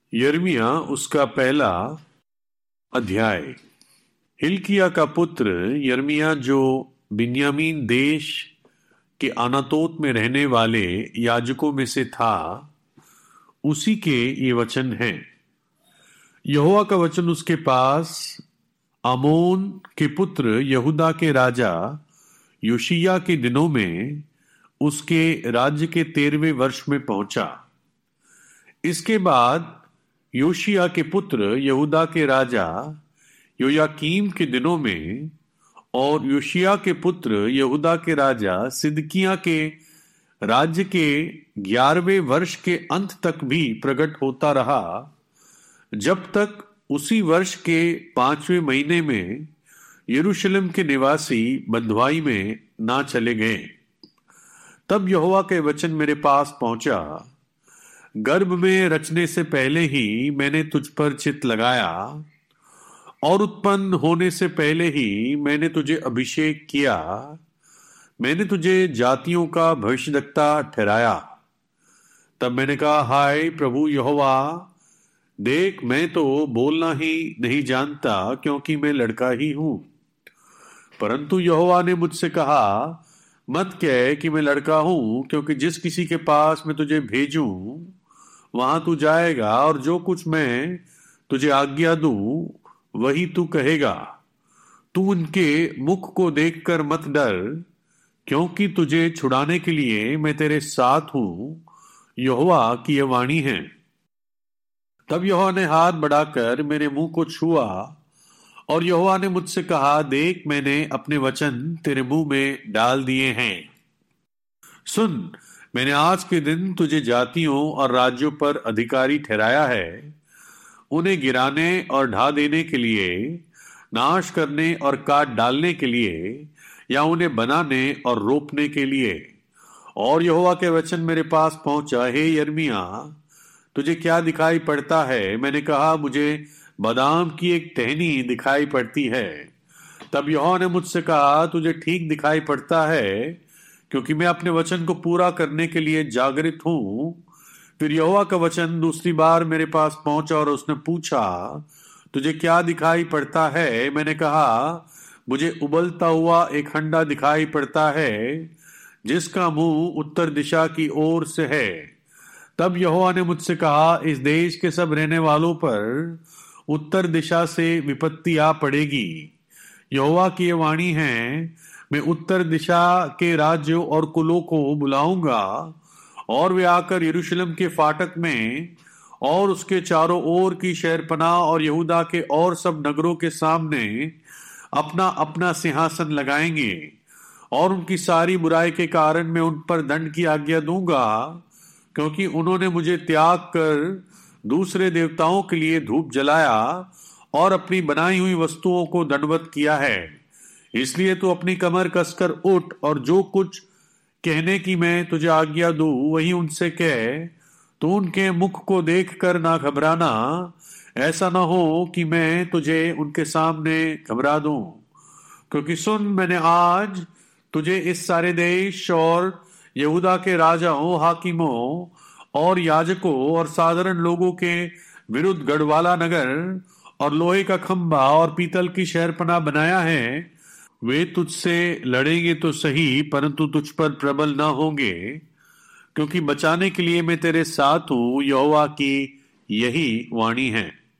यिर्मयाह उसका पहला अध्याय। हिल्किय्याह का पुत्र यिर्मयाह जो बिन्यामीन देश के अनातोत में रहने वाले याजकों में से था, उसी के ये वचन हैं। यहोवा का वचन उसके पास आमोन के पुत्र यहूदा के राजा योशिय्याह के दिनों में उसके राज्य के 13वें वर्ष में पहुंचा। इसके बाद योशिय्याह के पुत्र यहूदा के राजा योयाकीम के दिनों में और योशिय्याह के पुत्र यहूदा के राजा सिदकिय्याह के राज्य के 11वें वर्ष के अंत तक भी प्रकट होता रहा, जब तक उसी वर्ष के 5वें महीने में यरूशलेम के निवासी बंधुआई में ना चले गए। तब यहोवा के वचन मेरे पास पहुंचा, गर्भ में रचने से पहले ही मैंने तुझ पर चित्त लगाया और उत्पन्न होने से पहले ही मैंने तुझे अभिषेक किया। मैंने तुझे जातियों का भविष्यद्वक्ता ठहराया। तब मैंने कहा, हाय प्रभु यहोवा, देख मैं तो बोलना ही नहीं जानता, क्योंकि मैं लड़का ही हूं। परंतु यहोवा ने मुझसे कहा, मत कह कि मैं लड़का हूं, क्योंकि जिस किसी के पास मैं तुझे भेजूं वहां तू जाएगा, और जो कुछ मैं तुझे आज्ञा दूं वही तू कहेगा। तू उनके मुख को देखकर मत डर, क्योंकि तुझे छुड़ाने के लिए मैं तेरे साथ हूं, यहोवा की यह वाणी है। तब यहोवा ने हाथ बढ़ाकर मेरे मुंह को छुआ, और यहोवा ने मुझसे कहा, देख मैंने अपने वचन तेरे मुंह में डाल दिए हैं। सुन, मैंने आज के दिन तुझे जातियों और राज्यों पर अधिकारी ठहराया है, उन्हें गिराने और ढा देने के लिए, नाश करने और काट डालने के लिए, या उन्हें बनाने और रोपने के लिए। और यहोवा के वचन मेरे पास पहुंचा, हे यिर्मयाह, तुझे क्या दिखाई पड़ता है? मैंने कहा, मुझे बादाम की एक टहनी दिखाई पड़ती है। तब यहोवा ने मुझसे कहा, तुझे ठीक दिखाई पड़ता है, क्योंकि मैं अपने वचन को पूरा करने के लिए जागृत हूं। फिर यहोवा का वचन दूसरी बार मेरे पास पहुंचा और उसने पूछा, तुझे क्या दिखाई पड़ता है? मैंने कहा, मुझे उबलता हुआ एक हंडा दिखाई पड़ता है, जिसका मुंह उत्तर दिशा की ओर से है। तब यहोवा ने मुझसे कहा, इस देश के सब रहने वालों पर उत्तर दिशा से विपत्ति आ पड़ेगी। यहोवा की यह वाणी है, मैं उत्तर दिशा के राज्यों और कुलों को बुलाऊंगा, और वे आकर यरूशलेम के फाटक में और उसके चारों ओर की शहरपनाह और यहूदा के और सब नगरों के सामने अपना अपना सिंहासन लगाएंगे, और उनकी सारी बुराई के कारण मैं उन पर दंड की आज्ञा दूंगा, क्योंकि उन्होंने मुझे त्याग कर दूसरे देवताओं के लिए धूप जलाया और अपनी बनाई हुई वस्तुओं को दंडवत किया है। इसलिए तू अपनी कमर कसकर उठ, और जो कुछ कहने की मैं तुझे आज्ञा दूं वही उनसे कह। तू उनके मुख को देखकर ना घबराना, ऐसा ना हो कि मैं तुझे उनके सामने घबरा दूं। क्योंकि सुन, मैंने आज तुझे इस सारे देश और यहूदा के राजाओं, हाकिमों और याजकों और साधारण लोगों के विरुद्ध गढ़वाला नगर और लोहे का खंभा और पीतल की शहरपनाह बनाया है। वे तुझसे लड़ेंगे तो सही, परंतु तुझ पर प्रबल ना होंगे, क्योंकि बचाने के लिए मैं तेरे साथ हूं, यहोवा की यही वाणी है।